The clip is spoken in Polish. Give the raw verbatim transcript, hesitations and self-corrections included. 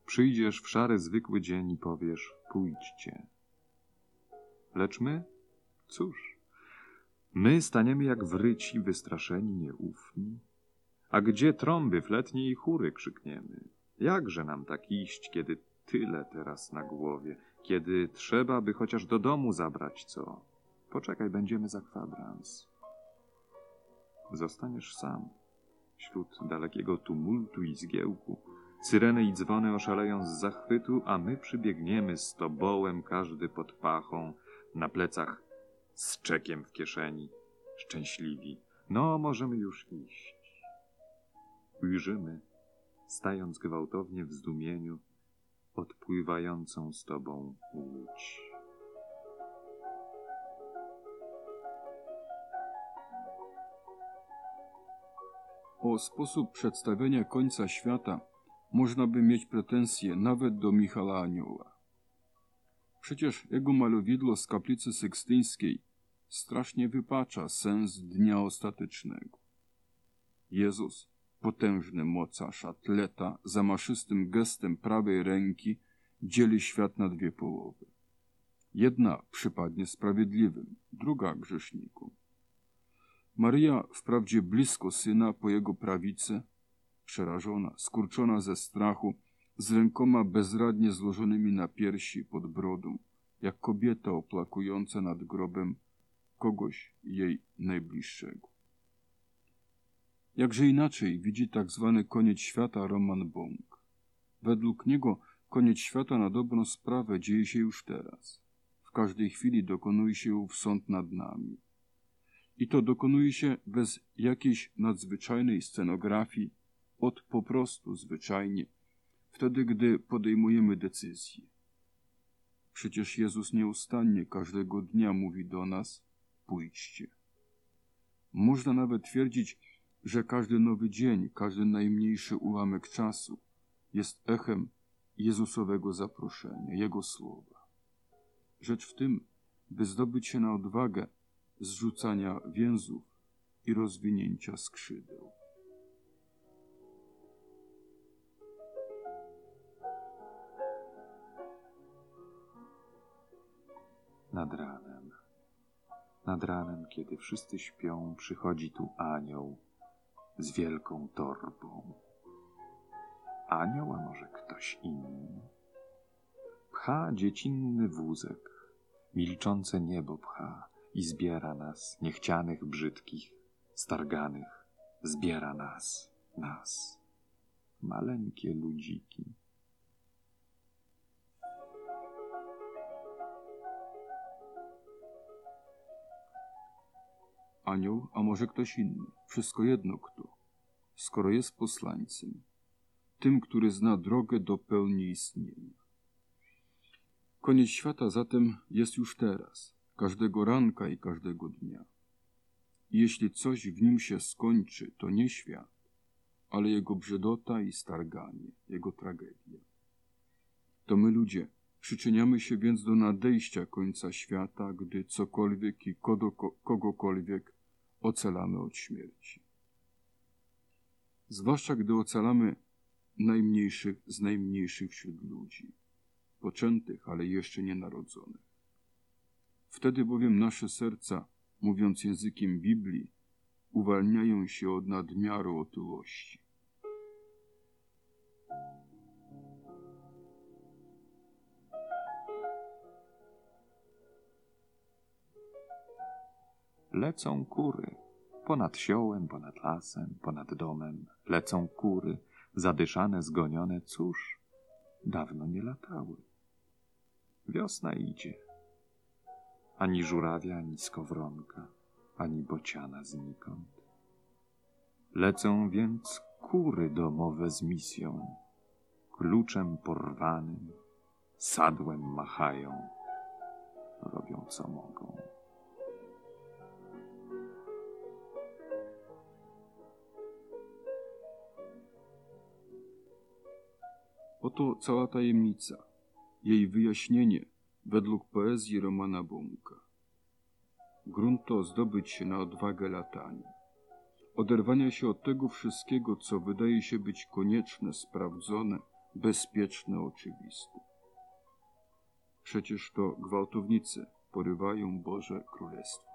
Przyjdziesz w szary, zwykły dzień i powiesz: pójdźcie. Lecz my? Cóż, my staniemy jak wryci, wystraszeni, nieufni. A gdzie trąby, fletnie i chóry krzykniemy? Jakże nam tak iść, kiedy tyle teraz na głowie, kiedy trzeba, by chociaż do domu zabrać co? Poczekaj, będziemy za kwadrans. Zostaniesz sam, wśród dalekiego tumultu i zgiełku. Syreny i dzwony oszaleją z zachwytu, a my przybiegniemy z tobołem, każdy pod pachą, na plecach z czekiem w kieszeni, szczęśliwi. No, możemy już iść. Ujrzymy, stając gwałtownie w zdumieniu, odpływającą z tobą łódź. O sposób przedstawienia końca świata można by mieć pretensje nawet do Michała Anioła. Przecież jego malowidło z kaplicy sykstyńskiej strasznie wypacza sens dnia ostatecznego. Jezus, potężny mocarz, atleta, zamaszystym gestem prawej ręki dzieli świat na dwie połowy. Jedna przypadnie sprawiedliwym, druga grzesznikom. Maryja wprawdzie blisko Syna po jego prawicy, przerażona, skurczona ze strachu, z rękoma bezradnie złożonymi na piersi pod brodą, jak kobieta oplakująca nad grobem kogoś jej najbliższego. Jakże inaczej widzi tak zwany koniec świata Roman Bąk. Według niego koniec świata na dobrą sprawę dzieje się już teraz. W każdej chwili dokonuje się ów sąd nad nami. I to dokonuje się bez jakiejś nadzwyczajnej scenografii, od po prostu zwyczajnie, wtedy, gdy podejmujemy decyzję. Przecież Jezus nieustannie każdego dnia mówi do nas: pójdźcie. Można nawet twierdzić, że każdy nowy dzień, każdy najmniejszy ułamek czasu jest echem Jezusowego zaproszenia, Jego słowa. Rzecz w tym, by zdobyć się na odwagę zrzucania więzów i rozwinięcia skrzydeł. Nad ranem, nad ranem, kiedy wszyscy śpią, przychodzi tu anioł z wielką torbą. Anioł, a może ktoś inny? Pcha dziecinny wózek, milczące niebo pcha i zbiera nas, niechcianych, brzydkich, starganych, zbiera nas, nas, maleńkie ludziki. Anioł, a może ktoś inny, wszystko jedno kto, skoro jest posłańcem, tym, który zna drogę do pełni istnienia. Koniec świata zatem jest już teraz, każdego ranka i każdego dnia. I jeśli coś w nim się skończy, to nie świat, ale jego brzydota i starganie, jego tragedia. To my ludzie przyczyniamy się więc do nadejścia końca świata, gdy cokolwiek i kogokolwiek ocalamy od śmierci. Zwłaszcza gdy ocalamy najmniejszych z najmniejszych wśród ludzi, poczętych, ale jeszcze nienarodzonych. Wtedy bowiem nasze serca, mówiąc językiem Biblii, uwalniają się od nadmiaru otyłości. Lecą kury, ponad siołem, ponad lasem, ponad domem. Lecą kury, zadyszane, zgonione, cóż, dawno nie latały. Wiosna idzie. Ani żurawia, ani skowronka, ani bociana znikąd. Lecą więc kury domowe z misją, kluczem porwanym, sadłem machają, robią co mogą. Oto cała tajemnica, jej wyjaśnienie według poezji Romana Bąka. Grunt to zdobyć się na odwagę latania, oderwania się od tego wszystkiego, co wydaje się być konieczne, sprawdzone, bezpieczne, oczywiste. Przecież to gwałtownicy porywają Boże Królestwo.